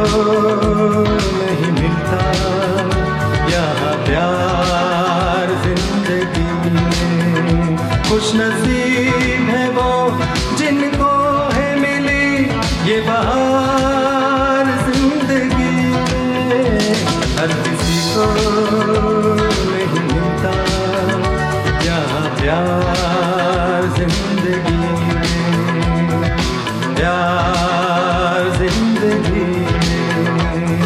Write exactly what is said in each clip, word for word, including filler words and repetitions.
नहीं मिलता यहाँ प्यार जिंदगी में। खुश नसीब है वो जिनको है मिली ये बहार जिंदगी में। हर किसी को नहीं मिलता यहाँ प्यार जिंदगी में, प्यार जिंदगी में।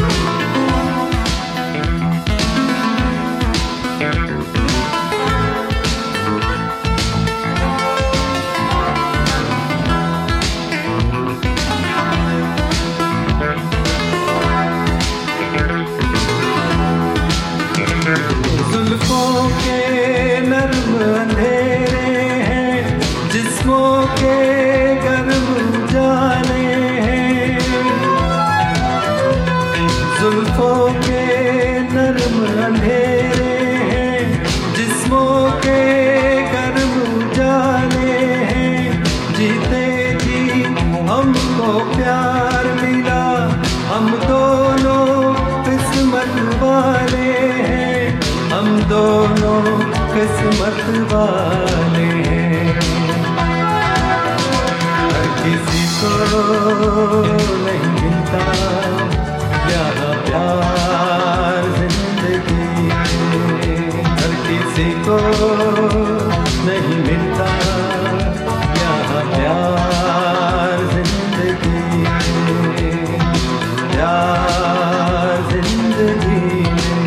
जुल्फों के नर्म अंधेरे हैं, जिस्मों के गर्म उजाले हैं। जुल्फों के नर्म अंधेरे हैं, जिस्मों के गर्म उजाले हैं। जीते जी हमको प्यार मिला, हम दोनों किस्मत वाले हैं, हम दोनों किस्मत वाले हैं। हर किसी को नहीं मिलता यहाँ प्यार जिंदगी में। हर किसी को नहीं मिलता यहाँ प्यार जिंदगी में, प्यार जिंदगी में।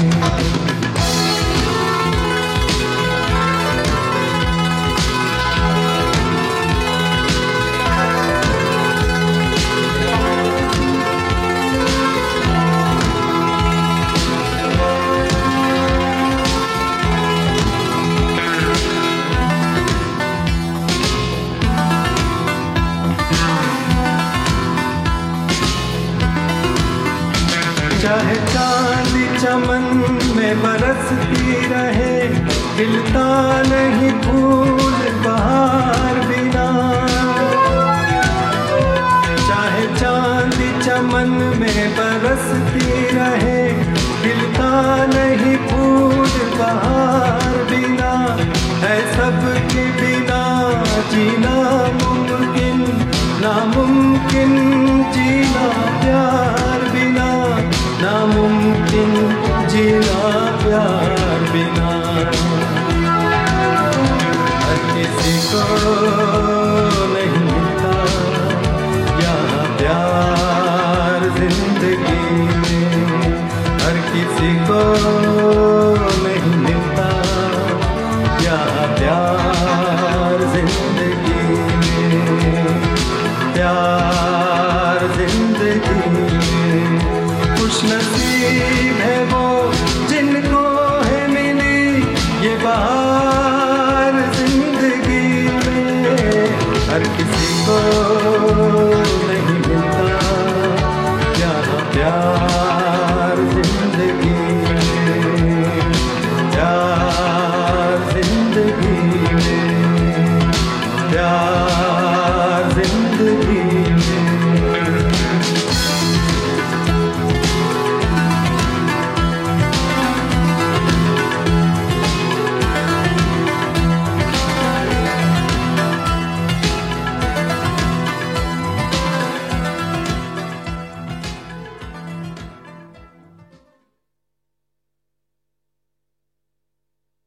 चाहे चांदी चमन में बरसती रहे, खिलता नहीं फूल बहार बिना। चाहे चांदी चमन में बरसती रहे, खिलता नहीं फूल बहार बिना। है सबके बिना जीना मुमकिन, नामुमकिन जीना प्यार बिना, नामुमकिन जीना प्यार बिना। हर किसी को नहीं मिलता यहाँ प्यार जिंदगी में। हर किसी को नहीं मिलता यहाँ प्यार जिंदगी में, प्यार जिंदगी में। खुश नसीब